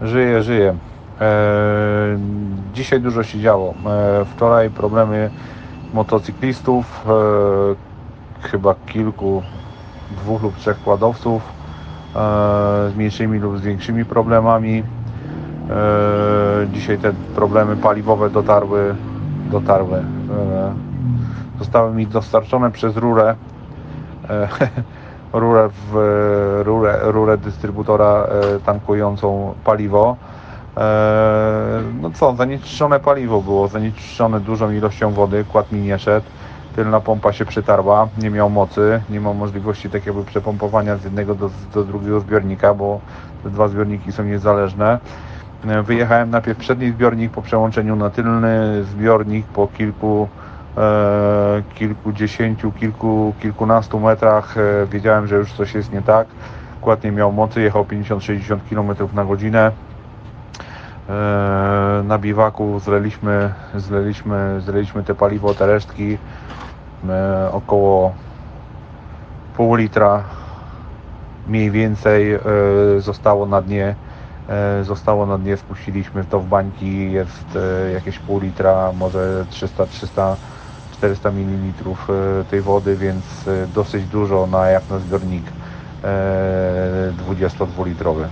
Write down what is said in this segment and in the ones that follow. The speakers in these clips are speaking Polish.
Żyję. Dzisiaj dużo się działo. Wczoraj problemy motocyklistów, chyba dwóch lub trzech kładowców, z mniejszymi lub z większymi problemami. Dzisiaj te problemy paliwowe dotarły. Zostały mi dostarczone przez rurę rurę dystrybutora tankującą paliwo. No co, zanieczyszczone paliwo było, zanieczyszczone dużą ilością wody, kład mi nie szedł, tylna pompa się przytarła, nie miał mocy, nie ma możliwości tak jakby przepompowania z jednego do drugiego zbiornika, bo te dwa zbiorniki są niezależne. Wyjechałem najpierw przedni zbiornik, po przełączeniu na tylny zbiornik, po kilkunastu metrach wiedziałem, że już coś jest nie tak. Kład nie miał mocy, jechał 50-60 km na godzinę. Na biwaku zleliśmy te paliwo, te resztki, około pół litra mniej więcej zostało na dnie. Spuściliśmy to w bańki, jest jakieś pół litra, może 300-400 ml tej wody, więc dosyć dużo jak na zbiornik 22-litrowy.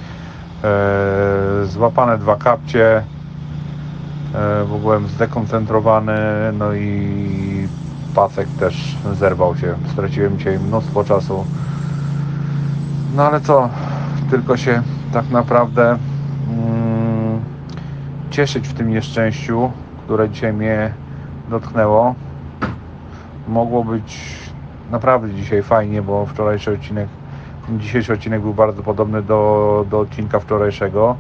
Złapane dwa kapcie, bo byłem zdekoncentrowany, no i pasek też zerwał się. Straciłem dzisiaj mnóstwo czasu. No ale co, tylko się tak naprawdę cieszyć w tym nieszczęściu, które dzisiaj mnie dotknęło. Mogło być naprawdę dzisiaj fajnie, bo dzisiejszy odcinek był bardzo podobny do odcinka wczorajszego.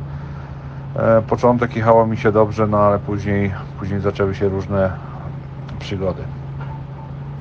Początek jechało mi się dobrze, no ale później zaczęły się różne przygody.